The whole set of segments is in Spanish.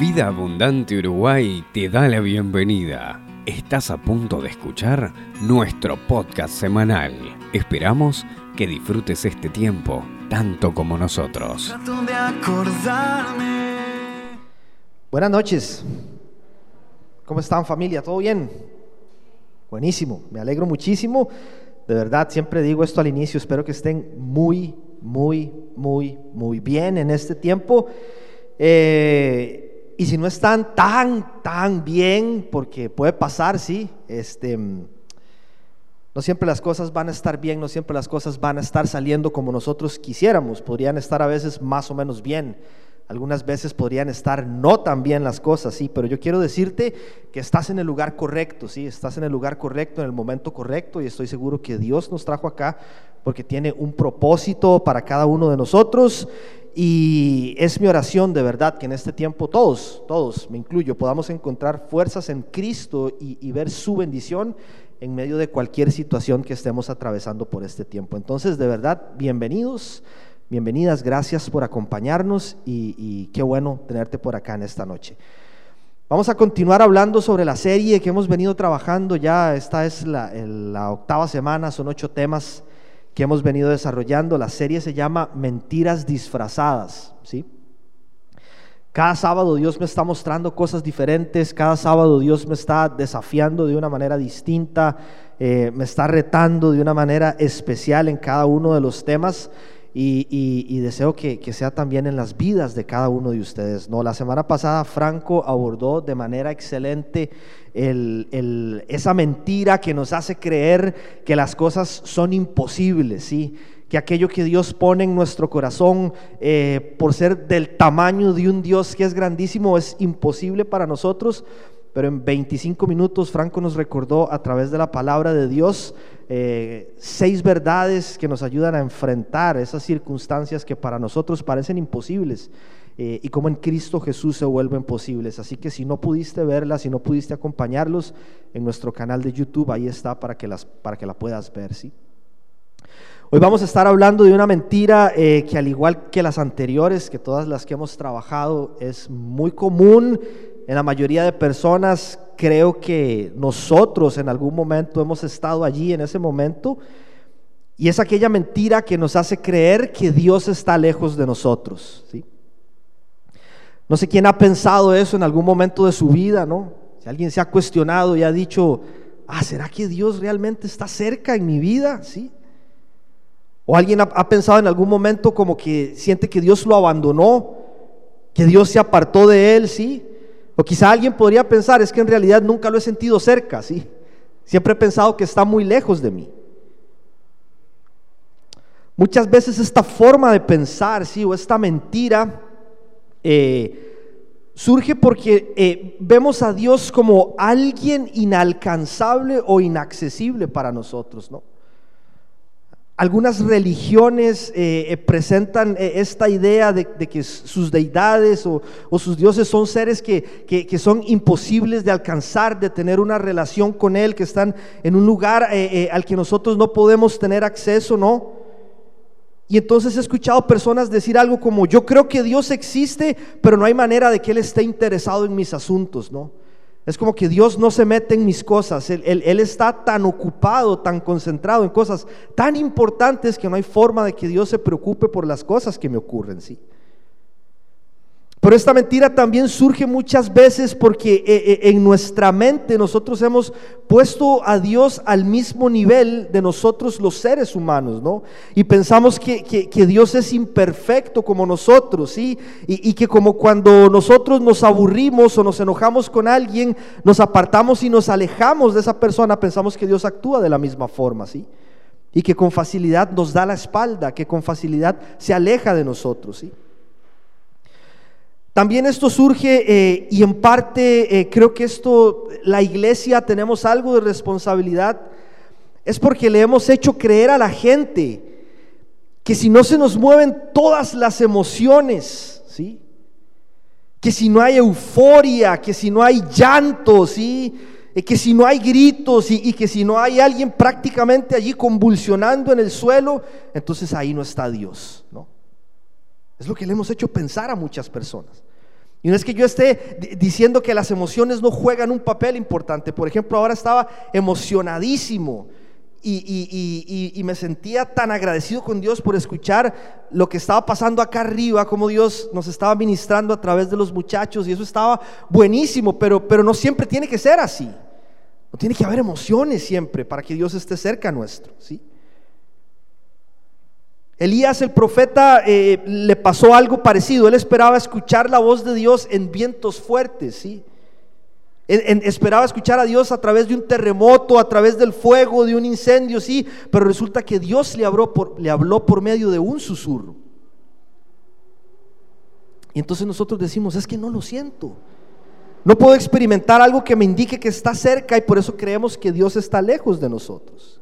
Vida Abundante Uruguay te da la bienvenida. Estás a punto de escuchar nuestro podcast semanal. Esperamos que disfrutes este tiempo tanto como nosotros. Trato de acordarme. Buenas noches. ¿Cómo están, familia? ¿Todo bien? Buenísimo, me alegro muchísimo. De verdad, siempre digo esto al inicio, espero que estén muy bien en este tiempo. Y si no están tan bien, porque puede pasar, sí, no siempre las cosas van a estar bien, no siempre las cosas van a estar saliendo como nosotros quisiéramos. Podrían estar a veces más o menos bien, algunas veces podrían estar no tan bien las cosas, sí, pero yo quiero decirte que estás en el lugar correcto, sí, estás en el lugar correcto, en el momento correcto, y estoy seguro que Dios nos trajo acá porque tiene un propósito para cada uno de nosotros. Y es mi oración de verdad que en este tiempo todos, me incluyo, podamos encontrar fuerzas en Cristo y ver su bendición en medio de cualquier situación que estemos atravesando por este tiempo. Entonces, de verdad, bienvenidos, bienvenidas, gracias por acompañarnos y qué bueno tenerte por acá en esta noche. Vamos a continuar hablando sobre la serie que hemos venido trabajando ya. Esta es la 8ª semana, son 8 temas que hemos venido desarrollando. La serie se llama Mentiras Disfrazadas, ¿sí? Cada sábado Dios me está mostrando cosas diferentes, cada sábado Dios me está desafiando de una manera distinta, me está retando de una manera especial en cada uno de los temas y deseo que sea también en las vidas de cada uno de ustedes, ¿no? La semana pasada Franco abordó de manera excelente esa mentira que nos hace creer que las cosas son imposibles, ¿sí? Que aquello que Dios pone en nuestro corazón por ser del tamaño de un Dios que es grandísimo es imposible para nosotros. Pero en 25 minutos Franco nos recordó a través de la palabra de Dios 6 verdades que nos ayudan a enfrentar esas circunstancias que para nosotros parecen imposibles y cómo en Cristo Jesús se vuelven posibles. Así que si no pudiste verla, si no pudiste acompañarlos, en nuestro canal de YouTube ahí está para que la puedas ver, ¿sí? Hoy vamos a estar hablando de una mentira que, al igual que las anteriores, que todas las que hemos trabajado, es muy común en la mayoría de personas. Creo que nosotros en algún momento hemos estado allí en ese momento, y es aquella mentira que nos hace creer que Dios está lejos de nosotros, ¿sí? No sé quién ha pensado eso en algún momento de su vida, ¿no? Si alguien se ha cuestionado y ha dicho: ¿será que Dios realmente está cerca en mi vida? ¿Sí? O alguien ha pensado en algún momento como que siente que Dios lo abandonó, que Dios se apartó de él, ¿sí? O quizá alguien podría pensar: es que en realidad nunca lo he sentido cerca, ¿sí? Siempre he pensado que está muy lejos de mí. Muchas veces esta forma de pensar, ¿sí? O esta mentira surge porque vemos a Dios como alguien inalcanzable o inaccesible para nosotros, ¿no? Algunas religiones presentan esta idea de que sus deidades o sus dioses son seres que son imposibles de alcanzar, de tener una relación con Él, que están en un lugar al que nosotros no podemos tener acceso, ¿no? Y entonces he escuchado personas decir algo como: yo creo que Dios existe, pero no hay manera de que Él esté interesado en mis asuntos, ¿no? Es como que Dios no se mete en mis cosas, Él está tan ocupado, tan concentrado en cosas tan importantes que no hay forma de que Dios se preocupe por las cosas que me ocurren, ¿sí? Pero esta mentira también surge muchas veces porque en nuestra mente nosotros hemos puesto a Dios al mismo nivel de nosotros los seres humanos, ¿no? Y pensamos que Dios es imperfecto como nosotros, ¿sí? Y que como cuando nosotros nos aburrimos o nos enojamos con alguien, nos apartamos y nos alejamos de esa persona, pensamos que Dios actúa de la misma forma, ¿sí? Y que con facilidad nos da la espalda, que con facilidad se aleja de nosotros, ¿sí? También esto surge y en parte creo que la iglesia tenemos algo de responsabilidad, es porque le hemos hecho creer a la gente que si no se nos mueven todas las emociones, ¿sí? Que si no hay euforia, que si no hay llanto, ¿sí? Que si no hay gritos y que si no hay alguien prácticamente allí convulsionando en el suelo, entonces ahí no está Dios, ¿no? Es lo que le hemos hecho pensar a muchas personas. Y no es que yo esté diciendo que las emociones no juegan un papel importante. Por ejemplo, ahora estaba emocionadísimo y me sentía tan agradecido con Dios por escuchar lo que estaba pasando acá arriba, cómo Dios nos estaba ministrando a través de los muchachos, y eso estaba buenísimo, pero no siempre tiene que ser así. No tiene que haber emociones siempre para que Dios esté cerca nuestro, ¿sí? Elías el profeta le pasó algo parecido. Él esperaba escuchar la voz de Dios en vientos fuertes, ¿sí? Esperaba escuchar a Dios a través de un terremoto, a través del fuego, de un incendio, sí, pero resulta que Dios le habló por medio de un susurro. Y entonces nosotros decimos: es que no lo siento, no puedo experimentar algo que me indique que está cerca, y por eso creemos que Dios está lejos de nosotros.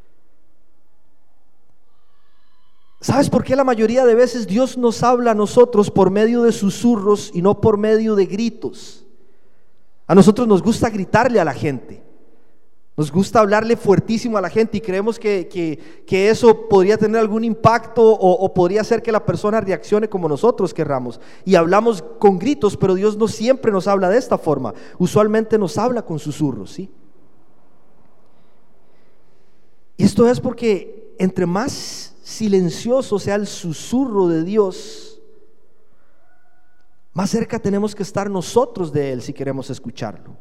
¿Sabes por qué la mayoría de veces Dios nos habla a nosotros por medio de susurros y no por medio de gritos? A nosotros nos gusta gritarle a la gente, nos gusta hablarle fuertísimo a la gente, y creemos que eso podría tener algún impacto o podría hacer que la persona reaccione como nosotros querramos, y hablamos con gritos. Pero Dios no siempre nos habla de esta forma, usualmente nos habla con susurros, ¿sí? Y esto es porque entre más silencioso sea el susurro de Dios, más cerca tenemos que estar nosotros de Él si queremos escucharlo.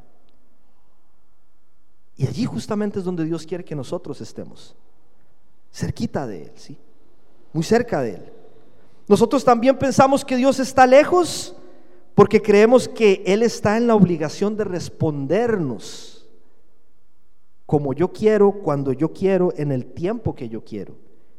Y allí justamente es donde Dios quiere que nosotros estemos, cerquita de Él, ¿sí? Muy cerca de Él. Nosotros también pensamos que Dios está lejos porque creemos que Él está en la obligación de respondernos como yo quiero, cuando yo quiero, en el tiempo que yo quiero.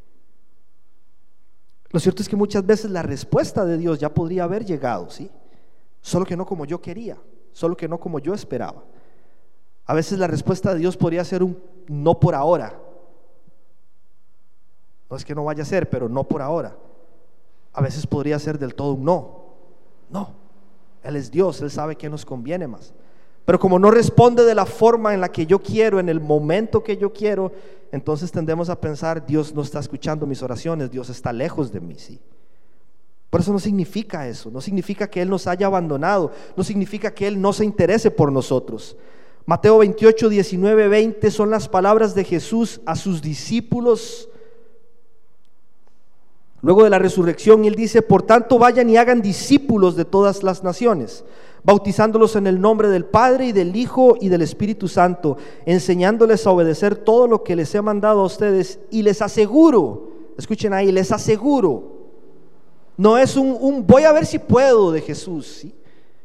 Lo cierto es que muchas veces la respuesta de Dios ya podría haber llegado, ¿sí? Solo que no como yo quería, solo que no como yo esperaba. A veces la respuesta de Dios podría ser un no por ahora. No es que no vaya a ser, pero no por ahora. A veces podría ser del todo un no. No, Él es Dios, Él sabe qué nos conviene más. Pero como no responde de la forma en la que yo quiero, en el momento que yo quiero, entonces tendemos a pensar: Dios no está escuchando mis oraciones, Dios está lejos de mí, ¿sí? Por eso no significa eso, no significa que Él nos haya abandonado, no significa que Él no se interese por nosotros. Mateo 28, 19, 20 son las palabras de Jesús a sus discípulos luego de la resurrección, y Él dice: por tanto vayan y hagan discípulos de todas las naciones, bautizándolos en el nombre del Padre y del Hijo y del Espíritu Santo, enseñándoles a obedecer todo lo que les he mandado a ustedes, y les aseguro, escuchen ahí, les aseguro, no es un voy a ver si puedo de Jesús, ¿sí?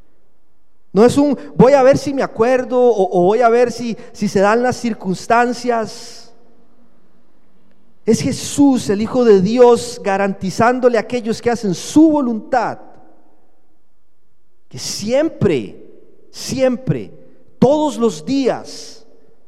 No es un voy a ver si me acuerdo o voy a ver si se dan las circunstancias. Es Jesús, el Hijo de Dios, garantizándole a aquellos que hacen su voluntad que siempre, todos los días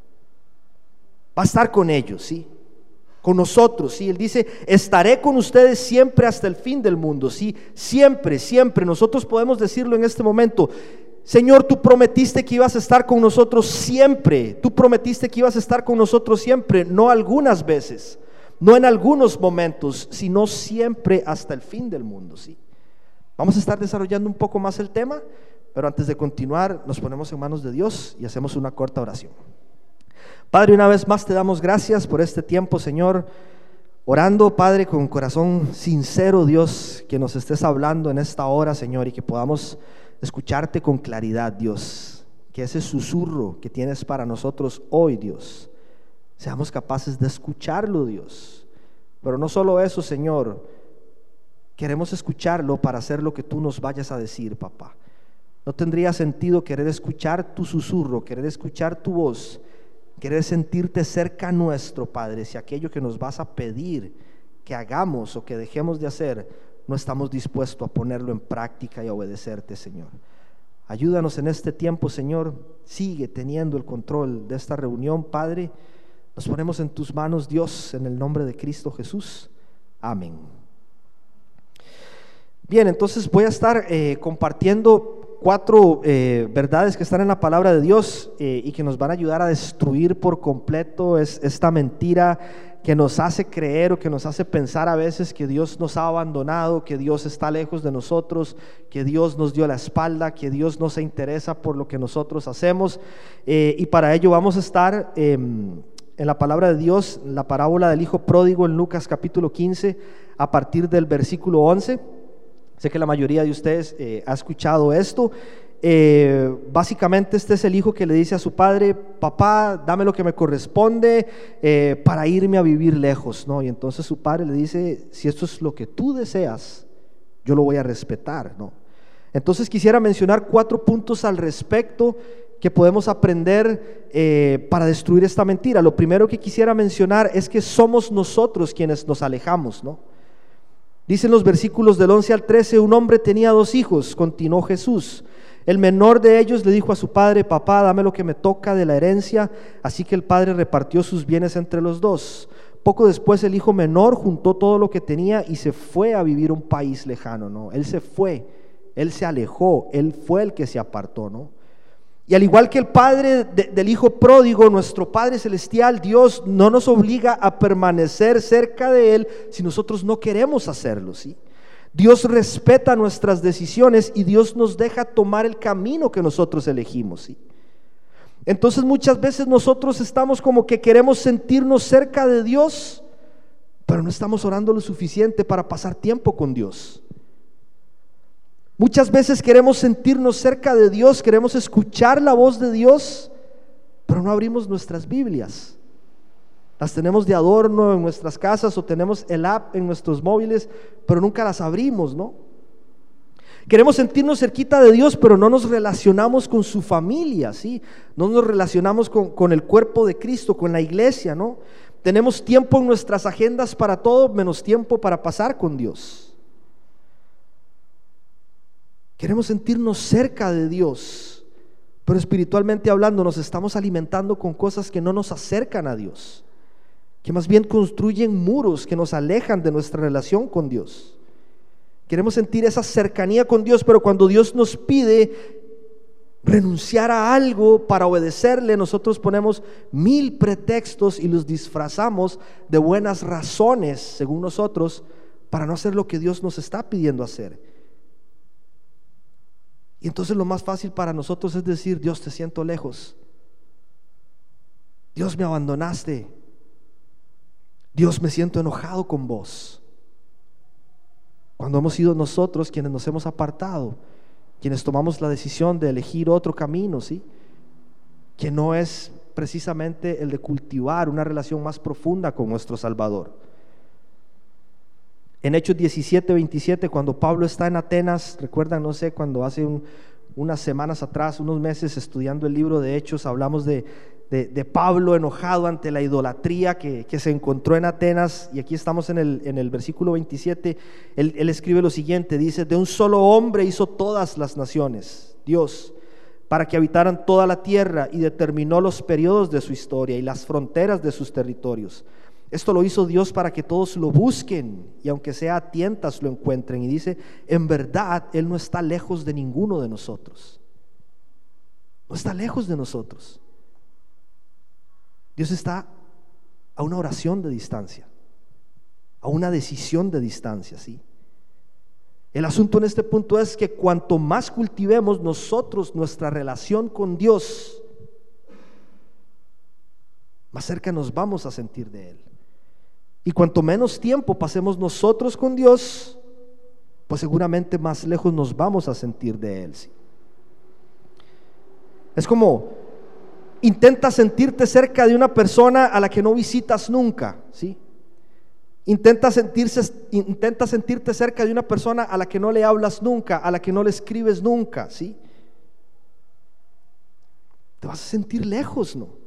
va a estar con ellos, ¿sí? Con nosotros, ¿sí? Él dice: estaré con ustedes siempre hasta el fin del mundo, ¿sí? Siempre. Nosotros podemos decirlo en este momento: Señor, tú prometiste que ibas a estar con nosotros siempre. Tú prometiste que ibas a estar con nosotros siempre, no algunas veces, no en algunos momentos, sino siempre hasta el fin del mundo, ¿sí? Vamos a estar desarrollando un poco más el tema, pero antes de continuar nos ponemos en manos de Dios y hacemos una corta oración. Padre, una vez más te damos gracias por este tiempo, Señor, orando, Padre, con corazón sincero, Dios, que nos estés hablando en esta hora, Señor, y que podamos escucharte con claridad, Dios, que ese susurro que tienes para nosotros hoy, Dios, seamos capaces de escucharlo, Dios. Pero no solo eso, Señor, queremos escucharlo para hacer lo que tú nos vayas a decir, papá. No tendría sentido querer escuchar tu susurro, querer escuchar tu voz, querer sentirte cerca nuestro, Padre, si aquello que nos vas a pedir que hagamos o que dejemos de hacer no estamos dispuestos a ponerlo en práctica y a obedecerte, Señor. Ayúdanos en este tiempo, Señor. Sigue teniendo el control de esta reunión, Padre. Nos ponemos en tus manos, Dios, en el nombre de Cristo Jesús. Amén. Bien, entonces voy a estar compartiendo cuatro verdades que están en la palabra de Dios y que nos van a ayudar a destruir por completo esta mentira que nos hace creer o que nos hace pensar a veces que Dios nos ha abandonado, que Dios está lejos de nosotros, que Dios nos dio la espalda, que Dios no se interesa por lo que nosotros hacemos. Y para ello vamos a estar en la palabra de Dios, la parábola del hijo pródigo en Lucas capítulo 15, a partir del versículo 11. Sé que la mayoría de ustedes ha escuchado esto. Básicamente este es el hijo que le dice a su padre: papá, dame lo que me corresponde para irme a vivir lejos, ¿no? Y entonces su padre le dice: si esto es lo que tú deseas, yo lo voy a respetar, ¿no? Entonces quisiera mencionar 4 puntos al respecto que podemos aprender para destruir esta mentira. Lo primero que quisiera mencionar es que somos nosotros quienes nos alejamos, ¿no? Dicen los versículos del 11 al 13: un hombre tenía 2 hijos, continuó Jesús. El menor de ellos le dijo a su padre: papá, dame lo que me toca de la herencia. Así que el padre repartió sus bienes entre los 2. Poco después el hijo menor juntó todo lo que tenía y se fue a vivir a un país lejano, ¿no? Él se fue, él se alejó, él fue el que se apartó, ¿no? Y al igual que el padre del hijo pródigo, nuestro Padre Celestial, Dios no nos obliga a permanecer cerca de Él si nosotros no queremos hacerlo, ¿sí? Dios respeta nuestras decisiones y Dios nos deja tomar el camino que nosotros elegimos, ¿sí? Entonces muchas veces nosotros estamos como que queremos sentirnos cerca de Dios, pero no estamos orando lo suficiente para pasar tiempo con Dios. Muchas veces queremos sentirnos cerca de Dios, queremos escuchar la voz de Dios, pero no abrimos nuestras Biblias. Las tenemos de adorno en nuestras casas o tenemos el app en nuestros móviles, pero nunca las abrimos, ¿no? Queremos sentirnos cerquita de Dios, pero no nos relacionamos con su familia, ¿sí? No nos relacionamos con el cuerpo de Cristo, con la iglesia, ¿no? Tenemos tiempo en nuestras agendas para todo, menos tiempo para pasar con Dios. Queremos sentirnos cerca de Dios, pero espiritualmente hablando nos estamos alimentando con cosas que no nos acercan a Dios, que más bien construyen muros que nos alejan de nuestra relación con Dios. Queremos sentir esa cercanía con Dios, pero cuando Dios nos pide renunciar a algo para obedecerle, nosotros ponemos 1000 pretextos y los disfrazamos de buenas razones, según nosotros, para no hacer lo que Dios nos está pidiendo hacer. Y entonces lo más fácil para nosotros es decir: Dios, te siento lejos, Dios, me abandonaste, Dios, me siento enojado con vos. Cuando hemos sido nosotros quienes nos hemos apartado, quienes tomamos la decisión de elegir otro camino, ¿sí? Que no es precisamente el de cultivar una relación más profunda con nuestro Salvador. En Hechos 17:27, cuando Pablo está en Atenas, recuerdan, no sé, cuando hace unas semanas atrás, unos meses, estudiando el libro de Hechos, hablamos de Pablo enojado ante la idolatría que se encontró en Atenas. Y aquí estamos en el versículo 27. Él escribe lo siguiente, dice: de un solo hombre hizo todas las naciones, Dios, para que habitaran toda la tierra, y determinó los periodos de su historia y las fronteras de sus territorios. Esto lo hizo Dios para que todos lo busquen y aunque sea a tientas lo encuentren. Y dice: en verdad Él no está lejos de ninguno de nosotros. No está lejos de nosotros. Dios está a una oración de distancia, a una decisión de distancia, ¿sí? El asunto en este punto es que cuanto más cultivemos nosotros nuestra relación con Dios, más cerca nos vamos a sentir de Él. Y cuanto menos tiempo pasemos nosotros con Dios, pues seguramente más lejos nos vamos a sentir de Él, ¿sí? Es como intenta sentirte cerca de una persona a la que no visitas nunca, ¿sí? Intenta sentirte cerca de una persona a la que no le hablas nunca, a la que no le escribes nunca, ¿sí? Te vas a sentir lejos, ¿no?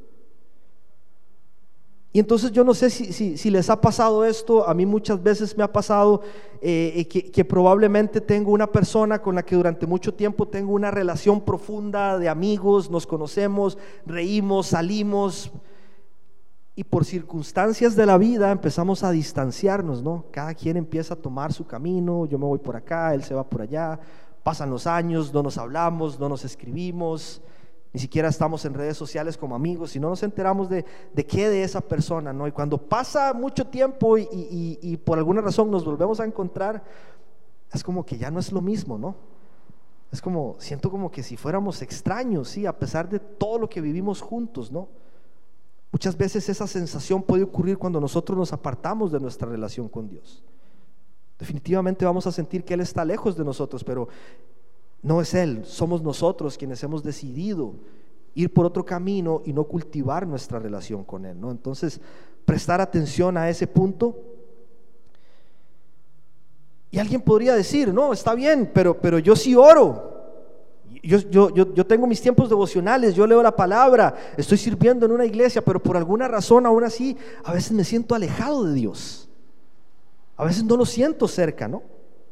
Y entonces yo no sé si les ha pasado esto. A mí muchas veces me ha pasado que probablemente tengo una persona con la que durante mucho tiempo tengo una relación profunda de amigos, nos conocemos, reímos, salimos, y por circunstancias de la vida empezamos a distanciarnos, ¿no? Cada quien empieza a tomar su camino, yo me voy por acá, él se va por allá, pasan los años, no nos hablamos, no nos escribimos, ni siquiera estamos en redes sociales como amigos y no nos enteramos de qué de esa persona, ¿no? Y cuando pasa mucho tiempo y por alguna razón nos volvemos a encontrar, es como que ya no es lo mismo, ¿no? Es como, siento como que si fuéramos extraños, ¿sí? A pesar de todo lo que vivimos juntos, ¿no? Muchas veces esa sensación puede ocurrir cuando nosotros nos apartamos de nuestra relación con Dios. Definitivamente vamos a sentir que Él está lejos de nosotros, pero no es Él, somos nosotros quienes hemos decidido ir por otro camino y no cultivar nuestra relación con Él, ¿no? Entonces, prestar atención a ese punto. Y alguien podría decir, no, está bien, pero yo sí oro. Yo tengo mis tiempos devocionales, yo leo la palabra, estoy sirviendo en una iglesia, pero por alguna razón aún así a veces me siento alejado de Dios, a veces no lo siento cerca, ¿no?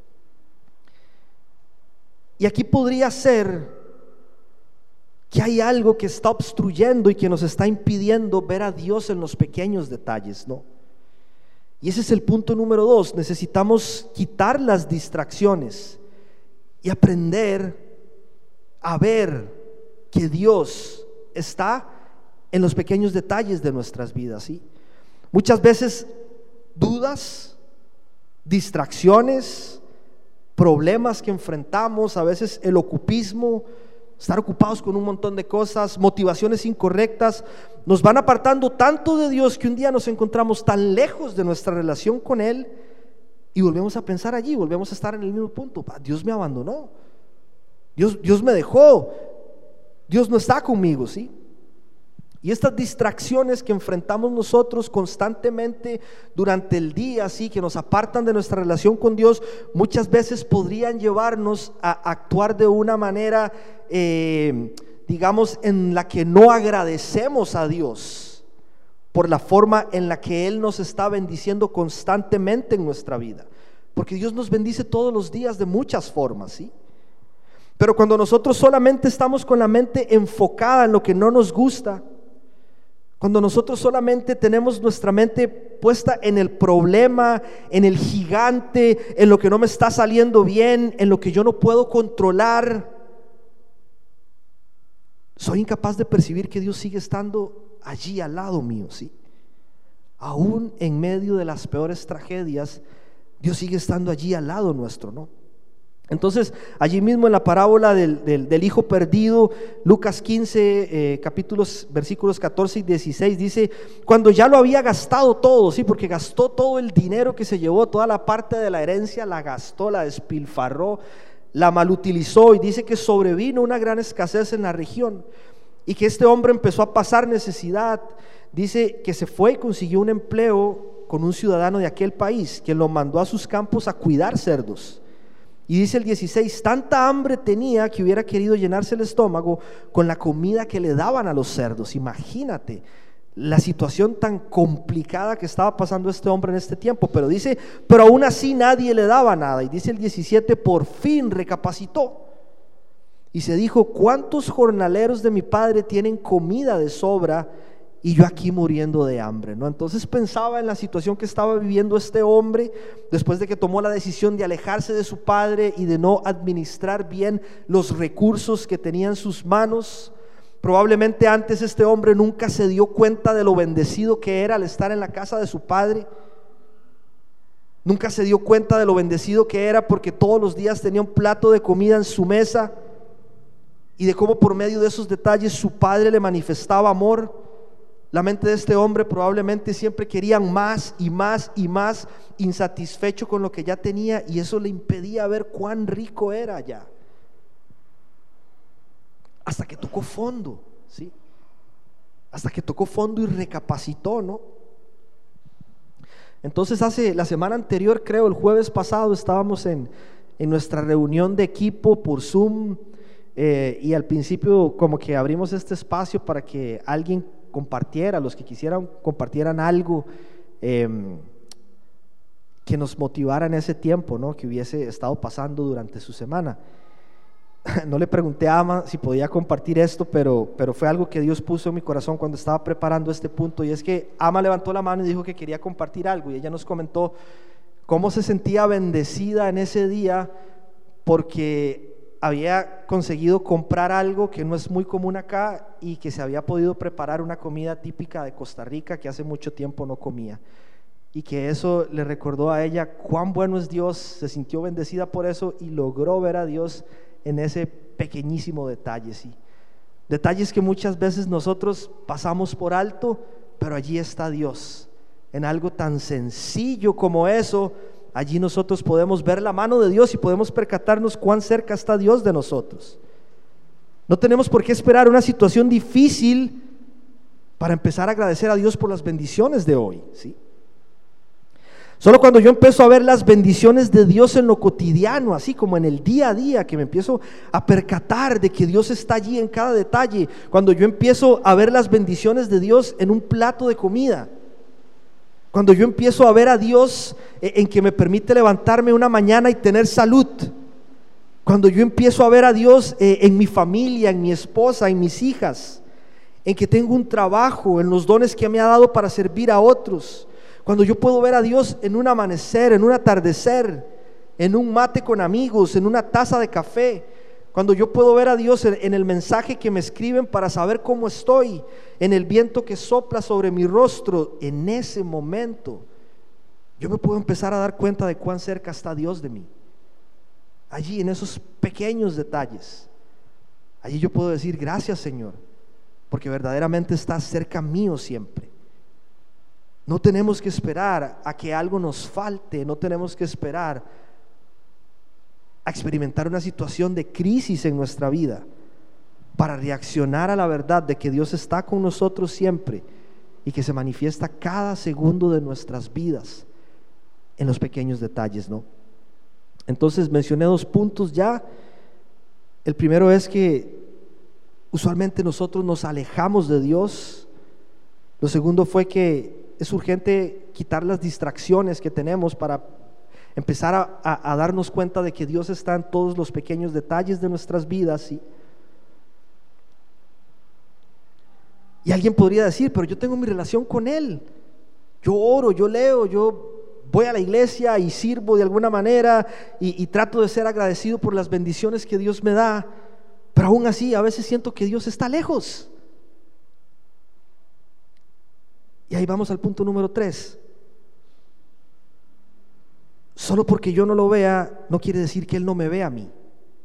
Y aquí podría ser que hay algo que está obstruyendo y que nos está impidiendo ver a Dios en los pequeños detalles, ¿no? Y ese es el punto número 2. Necesitamos quitar las distracciones y aprender a ver que Dios está en los pequeños detalles de nuestras vidas, ¿sí? Muchas veces dudas, distracciones, problemas que enfrentamos, a veces el ocupismo, estar ocupados con un montón de cosas, motivaciones incorrectas, nos van apartando tanto de Dios que un día nos encontramos tan lejos de nuestra relación con Él y volvemos a pensar allí, volvemos a estar en el mismo punto. Dios me abandonó, Dios me dejó, Dios no está conmigo, ¿sí? Y estas distracciones que enfrentamos nosotros constantemente durante el día, ¿sí?, que nos apartan de nuestra relación con Dios, muchas veces podrían llevarnos a actuar de una manera, digamos, en la que no agradecemos a Dios por la forma en la que Él nos está bendiciendo constantemente en nuestra vida, porque Dios nos bendice todos los días de muchas formas, ¿sí? Pero cuando nosotros solamente estamos con la mente enfocada en lo que no nos gusta, cuando nosotros solamente tenemos nuestra mente puesta en el problema, en el gigante, en lo que no me está saliendo bien, en lo que yo no puedo controlar, soy incapaz de percibir que Dios sigue estando allí al lado mío, ¿sí? Aún en medio de las peores tragedias, Dios sigue estando allí al lado nuestro, ¿no? Entonces, allí mismo en la parábola del hijo perdido, Lucas 15, versículos 14 y 16, dice: cuando ya lo había gastado todo, sí, porque gastó todo el dinero que se llevó, toda la parte de la herencia la gastó, la despilfarró, la malutilizó, y dice que sobrevino una gran escasez en la región y que este hombre empezó a pasar necesidad. Dice que se fue y consiguió un empleo con un ciudadano de aquel país, que lo mandó a sus campos a cuidar cerdos. Y dice el 16, tanta hambre tenía que hubiera querido llenarse el estómago con la comida que le daban a los cerdos. Imagínate la situación tan complicada que estaba pasando este hombre en este tiempo. Pero dice, pero aún así nadie le daba nada. Y dice el 17, por fin recapacitó y se dijo: ¿cuántos jornaleros de mi padre tienen comida de sobra y yo aquí muriendo de hambre, ¿no? Entonces pensaba en la situación que estaba viviendo este hombre después de que tomó la decisión de alejarse de su padre y de no administrar bien los recursos que tenía en sus manos. Probablemente antes este hombre nunca se dio cuenta de lo bendecido que era al estar en la casa de su padre. Nunca se dio cuenta de lo bendecido que era porque todos los días tenía un plato de comida en su mesa, y de cómo por medio de esos detalles su padre le manifestaba amor. La mente de este hombre probablemente siempre quería más y más y más, insatisfecho con lo que ya tenía, y eso le impedía ver cuán rico era ya. Hasta que tocó fondo, ¿sí? Hasta que tocó fondo y recapacitó, ¿no? Entonces la semana anterior, creo, el jueves pasado, estábamos en nuestra reunión de equipo por Zoom, y al principio como que abrimos este espacio para que alguien compartiera, los que quisieran compartieran algo que nos motivara en ese tiempo, ¿no?, que hubiese estado pasando durante su semana. No le pregunté a Ama si podía compartir esto, pero fue algo que Dios puso en mi corazón cuando estaba preparando este punto, y es que Ama levantó la mano y dijo que quería compartir algo, y ella nos comentó cómo se sentía bendecida en ese día porque había conseguido comprar algo que no es muy común acá y que se había podido preparar una comida típica de Costa Rica que hace mucho tiempo no comía, y que eso le recordó a ella cuán bueno es Dios. Se sintió bendecida por eso y logró ver a Dios en ese pequeñísimo detalle, ¿sí? Detalles que muchas veces nosotros pasamos por alto, pero allí está Dios. En algo tan sencillo como eso, allí nosotros podemos ver la mano de Dios y podemos percatarnos cuán cerca está Dios de nosotros. No tenemos por qué esperar una situación difícil para empezar a agradecer a Dios por las bendiciones de hoy, ¿sí? Solo cuando yo empiezo a ver las bendiciones de Dios en lo cotidiano, así como en el día a día, que me empiezo a percatar de que Dios está allí en cada detalle, cuando yo empiezo a ver las bendiciones de Dios en un plato de comida, cuando yo empiezo a ver a Dios en que me permite levantarme una mañana y tener salud, cuando yo empiezo a ver a Dios en mi familia, en mi esposa, en mis hijas, en que tengo un trabajo, en los dones que me ha dado para servir a otros, cuando yo puedo ver a Dios en un amanecer, en un atardecer, en un mate con amigos, en una taza de café, cuando yo puedo ver a Dios en el mensaje que me escriben para saber cómo estoy, en el viento que sopla sobre mi rostro, en ese momento yo me puedo empezar a dar cuenta de cuán cerca está Dios de mí. Allí en esos pequeños detalles, allí yo puedo decir gracias, Señor, porque verdaderamente estás cerca mío siempre. No tenemos que esperar a que algo nos falte, no tenemos que esperar a experimentar una situación de crisis en nuestra vida para reaccionar a la verdad de que Dios está con nosotros siempre y que se manifiesta cada segundo de nuestras vidas en los pequeños detalles, ¿no? Entonces mencioné 2 puntos ya. El primero es que usualmente nosotros nos alejamos de Dios. Lo segundo fue que es urgente quitar las distracciones que tenemos para empezar a darnos cuenta de que Dios está en todos los pequeños detalles de nuestras vidas, ¿sí? Y alguien podría decir, pero yo tengo mi relación con Él, yo oro, yo leo, yo voy a la iglesia y sirvo de alguna manera y trato de ser agradecido por las bendiciones que Dios me da, pero aún así a veces siento que Dios está lejos. Y ahí vamos al punto número 3. Solo porque yo no lo vea no quiere decir que Él no me vea a mí.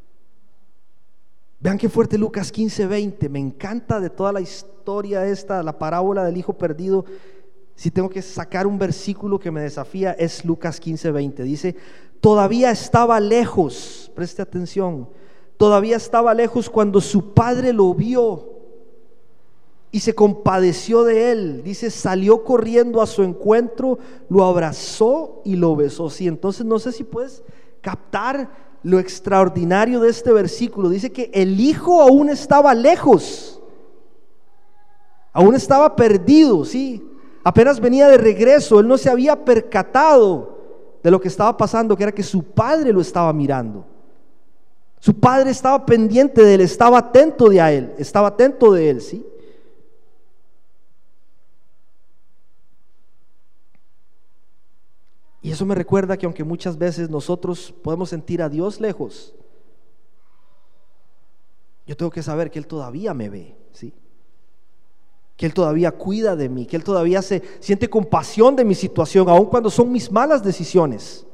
Vean qué fuerte Lucas 15:20. Me encanta de toda la historia esta, la parábola del hijo perdido. Si tengo que sacar un versículo que me desafía, es Lucas 15:20. Dice, todavía estaba lejos, preste atención, todavía estaba lejos cuando su padre lo vio y se compadeció de él. Dice, salió corriendo a su encuentro, lo abrazó y lo besó. Sí, entonces no sé si puedes captar lo extraordinario de este versículo. Dice que el hijo aún estaba lejos, aún estaba perdido, sí, apenas venía de regreso. Él no se había percatado de lo que estaba pasando, que era que su padre lo estaba mirando. Su padre estaba pendiente de él, estaba atento de él, sí. Y eso me recuerda que aunque muchas veces nosotros podemos sentir a Dios lejos, yo tengo que saber que Él todavía me ve, ¿sí? Que Él todavía cuida de mí, que Él todavía se siente compasión de mi situación, aun cuando son mis malas decisiones.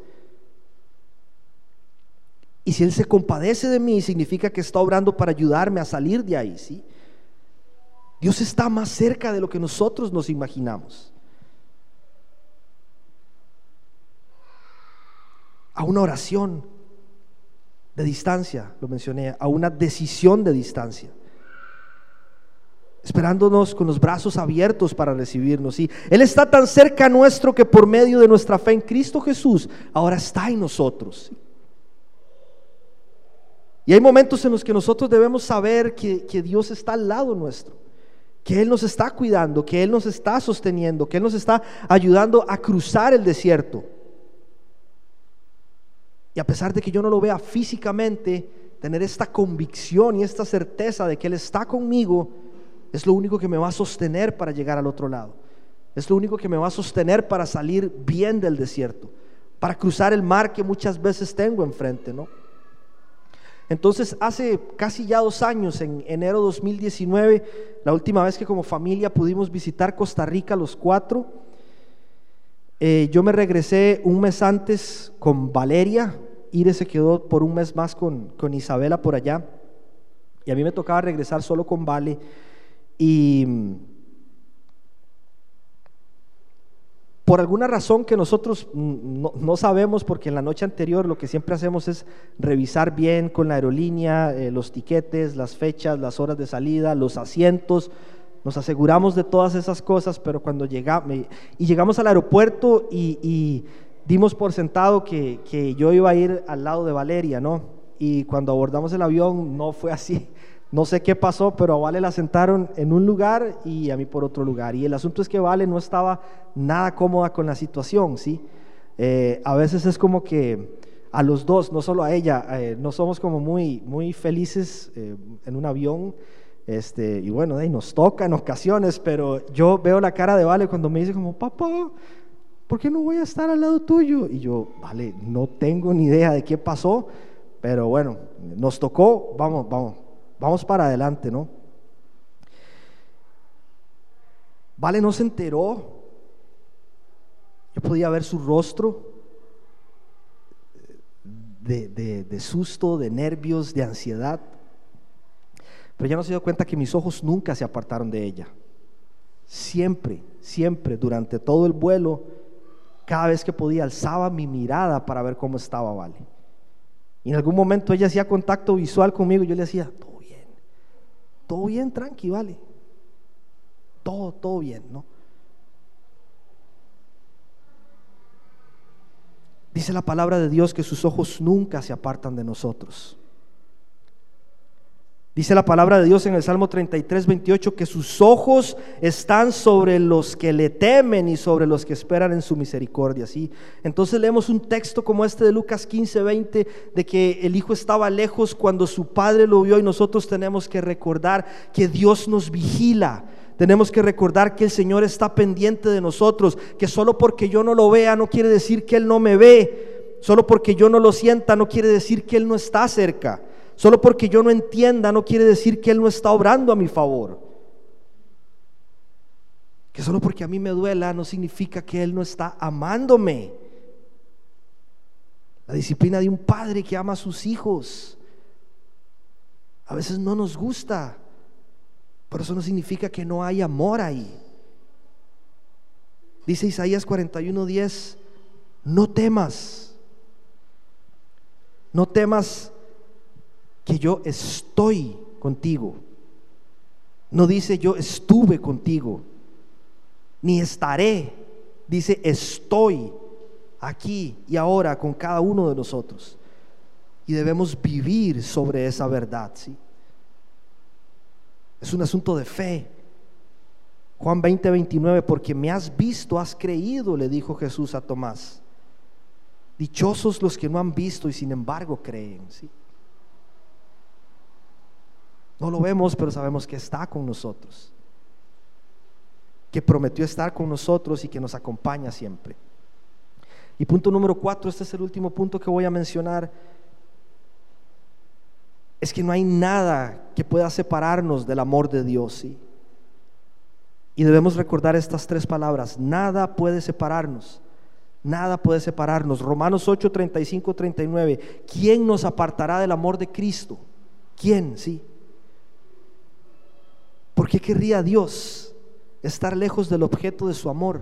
Y si Él se compadece de mí, significa que está obrando para ayudarme a salir de ahí, ¿sí? Dios está más cerca de lo que nosotros nos imaginamos. A una oración de distancia, lo mencioné, a una decisión de distancia, esperándonos con los brazos abiertos para recibirnos. ¿Sí? Él está tan cerca nuestro que por medio de nuestra fe en Cristo Jesús ahora está en nosotros. ¿Sí? Y hay momentos en los que nosotros debemos saber que Dios está al lado nuestro, que Él nos está cuidando, que Él nos está sosteniendo, que Él nos está ayudando a cruzar el desierto. Y a pesar de que yo no lo vea físicamente, tener esta convicción y esta certeza de que Él está conmigo es lo único que me va a sostener para llegar al otro lado. Es lo único que me va a sostener para salir bien del desierto, para cruzar el mar que muchas veces tengo enfrente, ¿no? Entonces hace casi ya 2 años, en enero de 2019, la última vez que como familia pudimos visitar Costa Rica los 4, yo me regresé un mes antes con Valeria. Ire se quedó por un mes más con Isabela por allá, y a mí me tocaba regresar solo con Vale. Y por alguna razón que nosotros no sabemos, porque en la noche anterior lo que siempre hacemos es revisar bien con la aerolínea los tiquetes, las fechas, las horas de salida, los asientos, nos aseguramos de todas esas cosas. Pero cuando llegamos al aeropuerto y dimos por sentado que yo iba a ir al lado de Valeria, ¿no? Y cuando abordamos el avión no fue así. No sé qué pasó, pero a Vale la sentaron en un lugar y a mí por otro lugar. Y el asunto es que Vale no estaba nada cómoda con la situación, ¿sí? A veces es como que a los dos, no solo a ella, no somos como muy felices en un avión. Y bueno, nos toca en ocasiones, pero yo veo la cara de Vale cuando me dice como: papá, ¿por qué no voy a estar al lado tuyo? Y yo: Vale, no tengo ni idea de qué pasó, pero bueno, nos tocó, vamos para adelante, ¿no? Vale no se enteró. Yo podía ver su rostro de susto, de nervios, de ansiedad, pero ella no se dio cuenta que mis ojos nunca se apartaron de ella. Siempre, durante todo el vuelo, cada vez que podía, alzaba mi mirada para ver cómo estaba Vale. Y en algún momento ella hacía contacto visual conmigo y yo le decía: todo bien, tranqui, Vale, todo bien, ¿no? Dice la palabra de Dios que sus ojos nunca se apartan de nosotros. Dice la palabra de Dios en el Salmo 33:28 que sus ojos están sobre los que le temen y sobre los que esperan en su misericordia, ¿sí? Entonces leemos un texto como este de Lucas 15:20, de que el hijo estaba lejos cuando su padre lo vio, y nosotros tenemos que recordar que Dios nos vigila. Tenemos que recordar que el Señor está pendiente de nosotros, que solo porque yo no lo vea no quiere decir que Él no me ve, solo porque yo no lo sienta no quiere decir que Él no está cerca. Solo porque yo no entienda no quiere decir que Él no está obrando a mi favor. Que solo porque a mí me duela no significa que Él no está amándome. La disciplina de un padre que ama a sus hijos a veces no nos gusta, pero eso no significa que no hay amor ahí. Dice Isaías 41:10: no temas que yo estoy contigo. No dice yo estuve contigo, ni estaré. Dice estoy aquí y ahora con cada uno de nosotros. Y debemos vivir sobre esa verdad, ¿sí? Es un asunto de fe. Juan 20:29: porque me has visto, has creído, le dijo Jesús a Tomás. Dichosos los que no han visto y sin embargo creen, ¿sí? No lo vemos, pero sabemos que está con nosotros, que prometió estar con nosotros y que nos acompaña siempre. Y punto número 4, este es el último punto que voy a mencionar, es que no hay nada que pueda separarnos del amor de Dios, ¿sí? Y debemos recordar estas 3 palabras: nada puede separarnos. Nada puede separarnos. Romanos 8:35-39: ¿quién nos apartará del amor de Cristo? ¿Quién? Sí. ¿Por qué querría Dios estar lejos del objeto de su amor?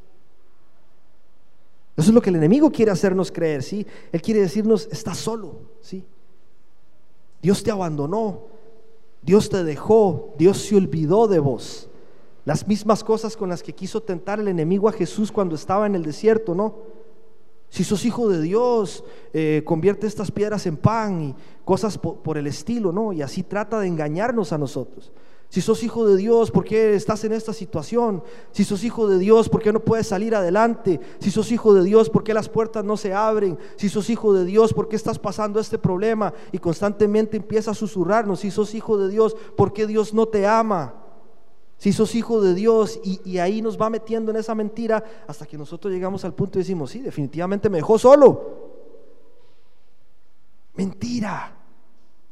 Eso es lo que el enemigo quiere hacernos creer, ¿sí? Él quiere decirnos: estás solo, ¿sí? Dios te abandonó, Dios te dejó, Dios se olvidó de vos. Las mismas cosas con las que quiso tentar el enemigo a Jesús cuando estaba en el desierto, ¿no? Si sos hijo de Dios, convierte estas piedras en pan y cosas por el estilo, ¿no? Y así trata de engañarnos a nosotros. Si sos hijo de Dios, ¿por qué estás en esta situación? Si sos hijo de Dios, ¿por qué no puedes salir adelante? Si sos hijo de Dios, ¿por qué las puertas no se abren? Si sos hijo de Dios, ¿por qué estás pasando este problema? Y constantemente empieza a susurrarnos: si sos hijo de Dios, ¿por qué Dios no te ama? Si sos hijo de Dios, y ahí nos va metiendo en esa mentira hasta que nosotros llegamos al punto y decimos: sí, definitivamente me dejó solo. Mentira.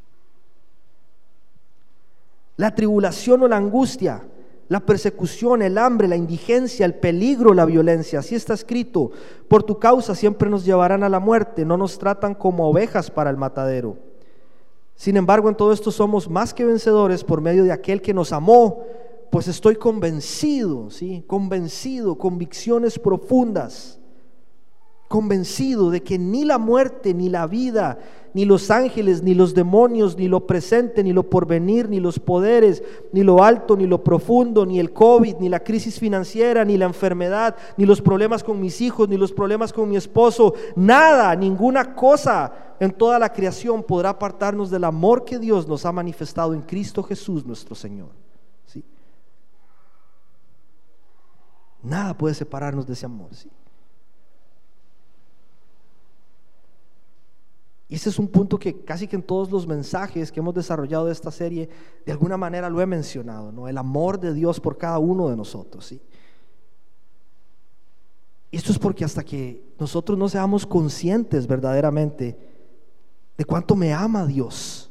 la tribulación o la angustia, la persecución, el hambre, la indigencia, el peligro, la violencia. Así está escrito: por tu causa siempre nos llevarán a la muerte, no nos tratan como ovejas para el matadero. Sin embargo, en todo esto somos más que vencedores por medio de aquel que nos amó, pues estoy convencido, ¿sí? Convencido, convicciones profundas, convencido de que ni la muerte, ni la vida, ni los ángeles, ni los demonios, ni lo presente, ni lo porvenir, ni los poderes, ni lo alto, ni lo profundo, ni el COVID, ni la crisis financiera, ni la enfermedad, ni los problemas con mis hijos, ni los problemas con mi esposo, nada, ninguna cosa en toda la creación podrá apartarnos del amor que Dios nos ha manifestado en Cristo Jesús nuestro Señor. ¿Sí? Nada puede separarnos de ese amor, ¿sí? Y ese es un punto que casi que en todos los mensajes que hemos desarrollado de esta serie, de alguna manera lo he mencionado, ¿no? El amor de Dios por cada uno de nosotros, ¿sí? Y esto es porque hasta que nosotros no seamos conscientes verdaderamente de cuánto me ama Dios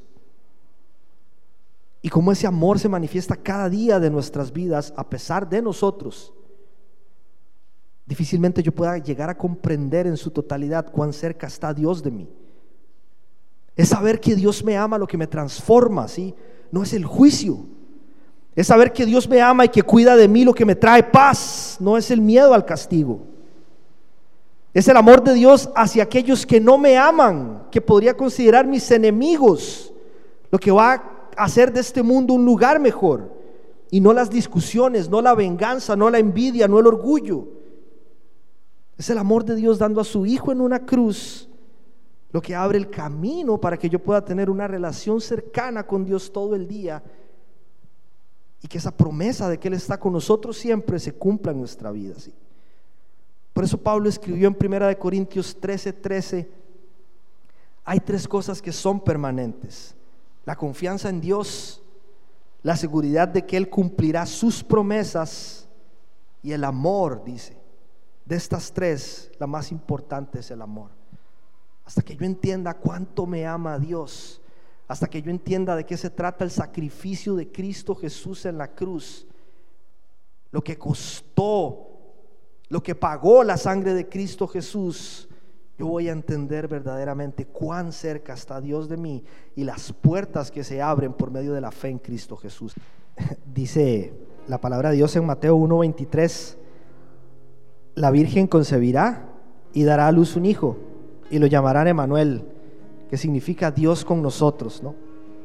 y cómo ese amor se manifiesta cada día de nuestras vidas a pesar de nosotros, difícilmente yo pueda llegar a comprender en su totalidad cuán cerca está Dios de mí. Es saber que Dios me ama lo que me transforma, ¿sí? No es el juicio. Es saber que Dios me ama y que cuida de mí lo que me trae paz. No es el miedo al castigo. Es el amor de Dios hacia aquellos que no me aman, que podría considerar mis enemigos, lo que va a hacer de este mundo un lugar mejor. Y no las discusiones, no la venganza, no la envidia, no el orgullo. Es el amor de Dios dando a su Hijo en una cruz, lo que abre el camino para que yo pueda tener una relación cercana con Dios todo el día, y que esa promesa de que Él está con nosotros siempre se cumpla en nuestra vida, ¿sí? Por eso Pablo escribió en 1 Corintios 13:13: hay tres cosas que son permanentes: la confianza en Dios, la seguridad de que Él cumplirá sus promesas, y el amor. Dice, de estas tres, la más importante es el amor. Hasta que yo entienda cuánto me ama Dios, hasta que yo entienda de qué se trata el sacrificio de Cristo Jesús en la cruz, lo que costó, lo que pagó la sangre de Cristo Jesús, yo voy a entender verdaderamente cuán cerca está Dios de mí y las puertas que se abren por medio de la fe en Cristo Jesús. Dice la palabra de Dios en Mateo 1:23: la Virgen concebirá y dará a luz un hijo, y lo llamarán Emmanuel, que significa Dios con nosotros, ¿no?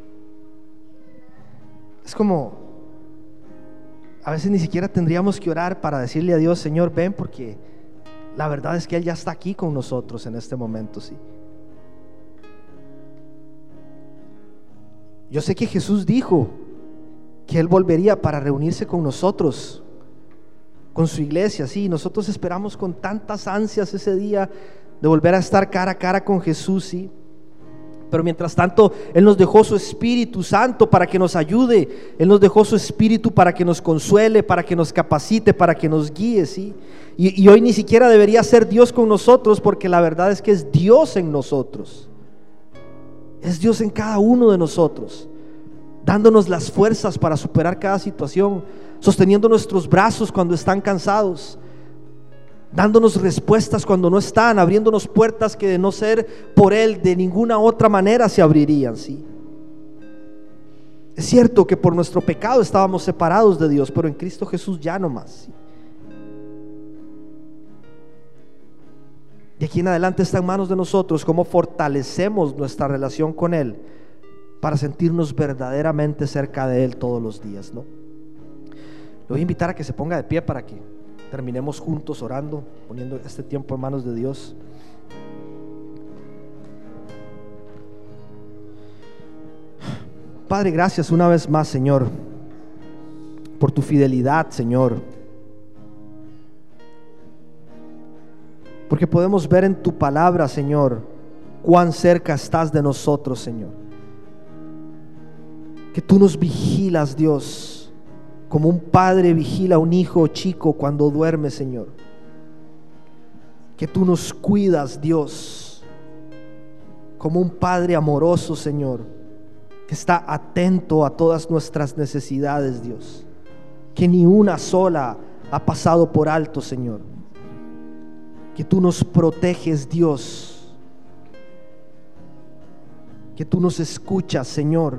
Es como, a veces ni siquiera tendríamos que orar para decirle a Dios: Señor, ven, porque la verdad es que Él ya está aquí con nosotros en este momento, ¿sí? Yo sé que Jesús dijo que Él volvería para reunirse con nosotros, con su iglesia, sí. Nosotros esperamos con tantas ansias ese día de volver a estar cara a cara con Jesús, sí. Pero mientras tanto, Él nos dejó su Espíritu Santo para que nos ayude. Él nos dejó su Espíritu para que nos consuele, para que nos capacite, para que nos guíe, ¿sí? Y hoy ni siquiera debería ser Dios con nosotros, porque la verdad es que es Dios en nosotros. Es Dios en cada uno de nosotros, dándonos las fuerzas para superar cada situación, sosteniendo nuestros brazos cuando están cansados, dándonos respuestas cuando no están, abriéndonos puertas que de no ser por Él de ninguna otra manera se abrirían, ¿sí? Es cierto que por nuestro pecado estábamos separados de Dios, pero en Cristo Jesús ya no más, ¿sí? De aquí en adelante está en manos de nosotros cómo fortalecemos nuestra relación con Él para sentirnos verdaderamente cerca de Él todos los días, ¿no? Le voy a invitar a que se ponga de pie para que terminemos juntos orando, poniendo este tiempo en manos de Dios. Padre, gracias una vez más, Señor, por tu fidelidad, Señor, porque podemos ver en tu palabra, Señor, cuán cerca estás de nosotros, Señor, que tú nos vigilas, Dios, como un padre vigila a un hijo chico cuando duerme, Señor. Que tú nos cuidas, Dios, como un padre amoroso, Señor, que está atento a todas nuestras necesidades, Dios, que ni una sola ha pasado por alto, Señor, que tú nos proteges, Dios, que tú nos escuchas, Señor.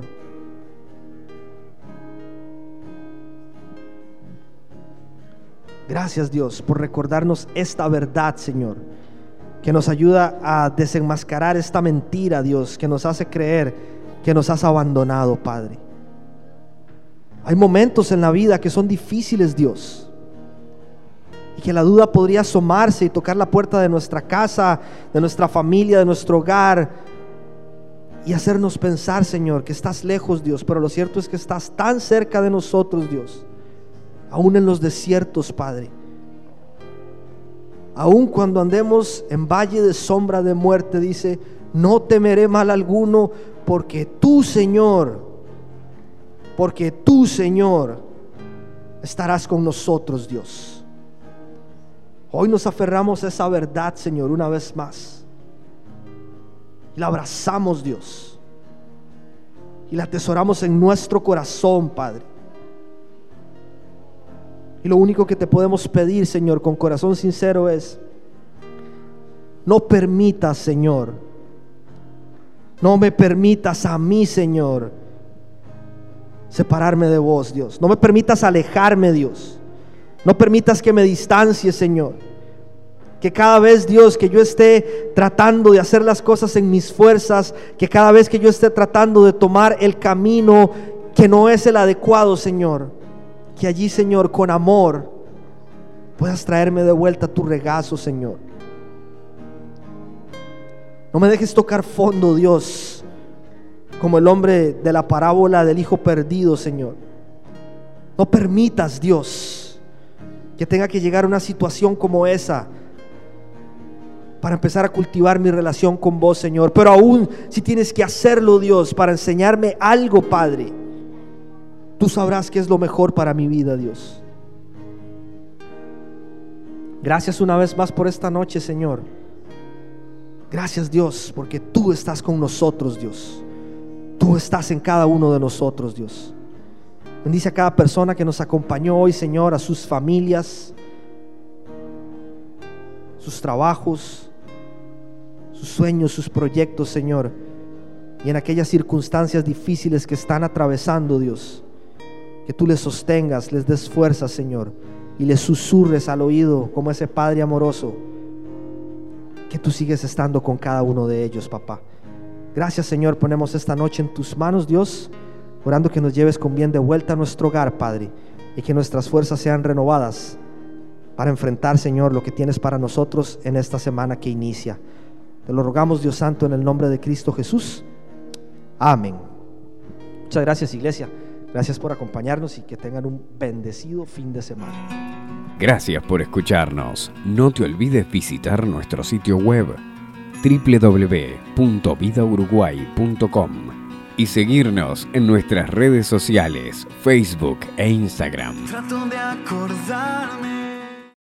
Gracias, Dios, por recordarnos esta verdad, Señor, que nos ayuda a desenmascarar esta mentira, Dios, que nos hace creer que nos has abandonado, Padre. Hay momentos en la vida que son difíciles, Dios, y que la duda podría asomarse y tocar la puerta de nuestra casa, de nuestra familia, de nuestro hogar, y hacernos pensar, Señor, que estás lejos, Dios, pero lo cierto es que estás tan cerca de nosotros, Dios, aún en los desiertos, Padre. Aún cuando andemos en valle de sombra de muerte, dice: no temeré mal alguno, porque tú, Señor, estarás con nosotros, Dios. Hoy nos aferramos a esa verdad, Señor, una vez más, y la abrazamos, Dios, y la atesoramos en nuestro corazón, Padre. Y lo único que te podemos pedir, Señor, con corazón sincero es: no permitas, Señor, no me permitas a mí, Señor, separarme de vos, Dios. No me permitas alejarme, Dios. No permitas que me distancie, Señor. Que cada vez, Dios, que yo esté tratando de hacer las cosas en mis fuerzas, que cada vez que yo esté tratando de tomar el camino que no es el adecuado, Señor, que allí, Señor, con amor puedas traerme de vuelta a tu regazo, Señor. No me dejes tocar fondo, Dios, como el hombre de la parábola del hijo perdido, Señor. No permitas, Dios, que tenga que llegar a una situación como esa para empezar a cultivar mi relación con vos, Señor. Pero aún si tienes que hacerlo, Dios, para enseñarme algo, Padre, tú sabrás qué es lo mejor para mi vida, Dios. Gracias una vez más por esta noche, Señor. Gracias, Dios, porque tú estás con nosotros, Dios. Tú estás en cada uno de nosotros, Dios. Bendice a cada persona que nos acompañó hoy, Señor, a sus familias, sus trabajos, sus sueños, sus proyectos, Señor, y en aquellas circunstancias difíciles que están atravesando, Dios, que tú les sostengas, les des fuerza, Señor, y les susurres al oído como ese Padre amoroso, que tú sigues estando con cada uno de ellos, papá. Gracias, Señor, ponemos esta noche en tus manos, Dios, orando que nos lleves con bien de vuelta a nuestro hogar, Padre, y que nuestras fuerzas sean renovadas para enfrentar, Señor, lo que tienes para nosotros en esta semana que inicia. Te lo rogamos, Dios Santo, en el nombre de Cristo Jesús. Amén. Muchas gracias, iglesia. Gracias por acompañarnos y que tengan un bendecido fin de semana. Gracias por escucharnos. No te olvides visitar nuestro sitio web www.vidauruguay.com y seguirnos en nuestras redes sociales, Facebook e Instagram. Trato de acordarme